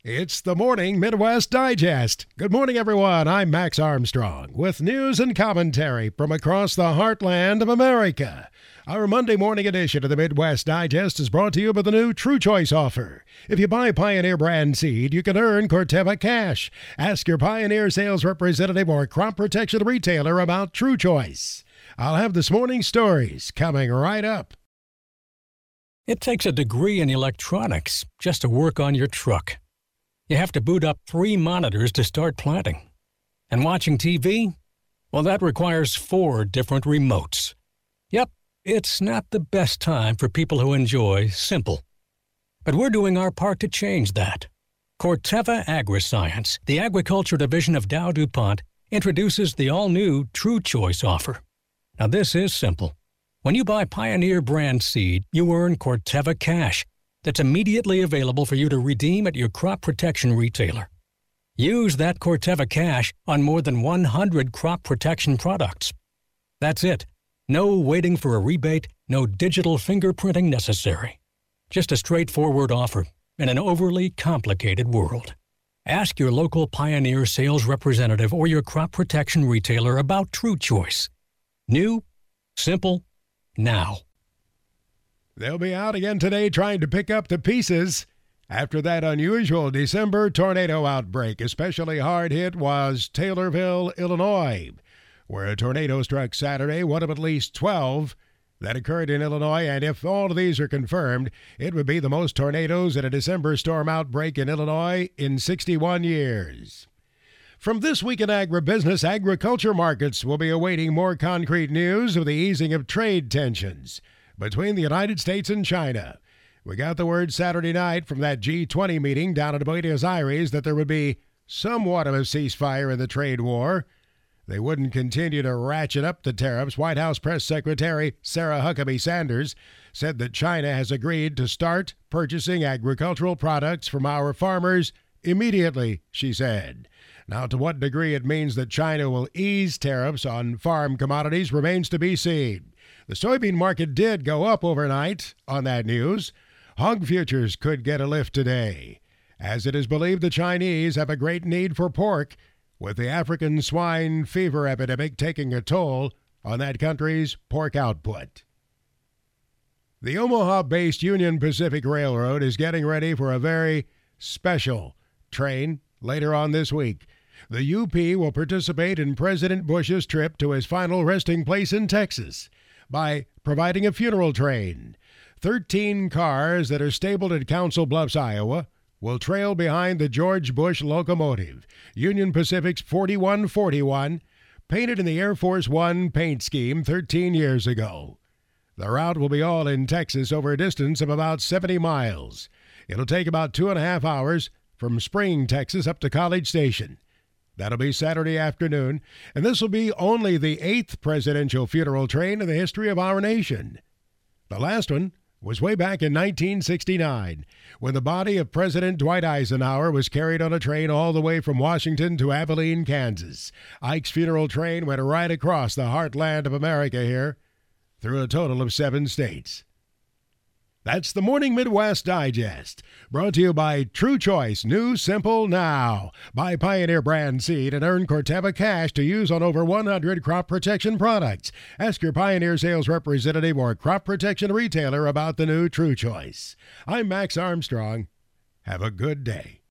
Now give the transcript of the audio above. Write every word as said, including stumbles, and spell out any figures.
It's the Morning Midwest Digest. Good morning, everyone. I'm Max Armstrong with news and commentary from across the heartland of America. Our Monday morning edition of the Midwest Digest is brought to you by the new True Choice offer. If you buy Pioneer brand seed, you can earn Corteva cash. Ask your Pioneer sales representative or crop protection retailer about True Choice. I'll have this morning's stories coming right up. It takes a degree in electronics just to work on your truck. You have to boot up three monitors to start planting. And watching T V? Well, that requires four different remotes. Yep, it's not the best time for people who enjoy simple. But we're doing our part to change that. Corteva Agriscience, the agriculture division of Dow DuPont, introduces the all-new True Choice offer. Now, this is simple. When you buy Pioneer brand seed, you earn Corteva cash that's immediately available for you to redeem at your crop protection retailer. Use that Corteva cash on more than one hundred crop protection products. That's it. No waiting for a rebate, no digital fingerprinting necessary. Just a straightforward offer in an overly complicated world. Ask your local Pioneer sales representative or your crop protection retailer about True Choice. New, simple, now. They'll be out again today trying to pick up the pieces after that unusual December tornado outbreak. Especially hard hit was Taylorville, Illinois, where a tornado struck Saturday, one of at least twelve that occurred in Illinois. And if all of these are confirmed, it would be the most tornadoes in a December storm outbreak in Illinois in sixty-one years. From This Week in Agribusiness, agriculture markets will be awaiting more concrete news of the easing of trade tensions between the United States and China. We got the word Saturday night from that G twenty meeting down in Buenos Aires that there would be somewhat of a ceasefire in the trade war. They wouldn't continue to ratchet up the tariffs. White House Press Secretary Sarah Huckabee Sanders said that China has agreed to start purchasing agricultural products from our farmers immediately, she said. Now, to what degree it means that China will ease tariffs on farm commodities remains to be seen. The soybean market did go up overnight on that news. Hog futures could get a lift today, as it is believed the Chinese have a great need for pork, with the African swine fever epidemic taking a toll on that country's pork output. The Omaha-based Union Pacific Railroad is getting ready for a very special train later on this week. The U P will participate in President Bush's trip to his final resting place in Texas by providing a funeral train. Thirteen cars that are stabled at Council Bluffs, Iowa, will trail behind the George Bush locomotive, Union Pacific's forty-one forty-one, painted in the Air Force One paint scheme thirteen years ago. The route will be all in Texas over a distance of about seventy miles. It'll take about two and a half hours from Spring, Texas, up to College Station. That'll be Saturday afternoon, and this will be only the eighth presidential funeral train in the history of our nation. The last one was way back in nineteen sixty-nine, when the body of President Dwight Eisenhower was carried on a train all the way from Washington to Abilene, Kansas. Ike's funeral train went right across the heartland of America here, through a total of seven states. That's the Morning Midwest Digest, brought to you by True Choice, new, simple, now. Buy Pioneer brand seed and earn Corteva cash to use on over one hundred crop protection products. Ask your Pioneer sales representative or crop protection retailer about the new True Choice. I'm Max Armstrong. Have a good day.